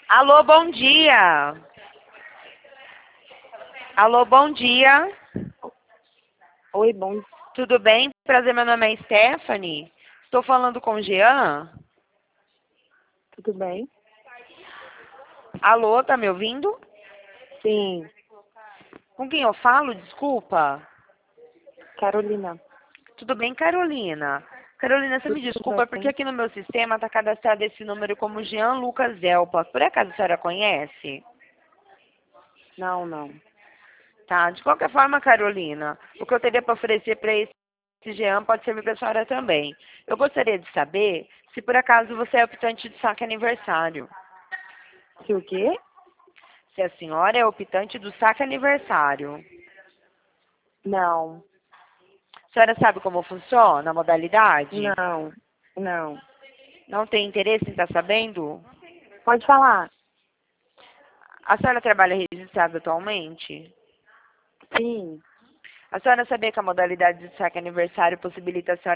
Alô, bom dia. Alô, bom dia. Oi, bom, Tudo bem? Prazer, meu nome é Stephanie. Estou falando com o Jean. tudo bem? Alô, tá me ouvindo? Sim, Com quem eu falo? Desculpa. Carolina, Tudo bem, Carolina? Carolina, você me tudo desculpa porque bem? aqui no meu sistema está cadastrado esse número como Jean Lucas Zelpa. Por acaso a senhora conhece? Não. Tá, de qualquer forma, Carolina, o que eu teria para oferecer para esse Jean pode servir para a senhora também. Eu gostaria de saber se por acaso você é optante de saque aniversário. Se o quê? Se a senhora é optante do saque aniversário. Não, A senhora sabe como funciona a modalidade? não, não. Não tem interesse em estar sabendo? Pode falar? A senhora trabalha registrada atualmente? Sim, A senhora sabia que a modalidade de saque aniversário possibilita a senhora